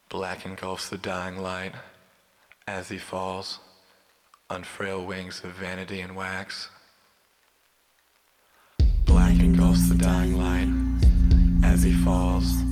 Black engulfs the dying light as he falls on frail wings of vanity and wax. Black engulfs the dying light as he falls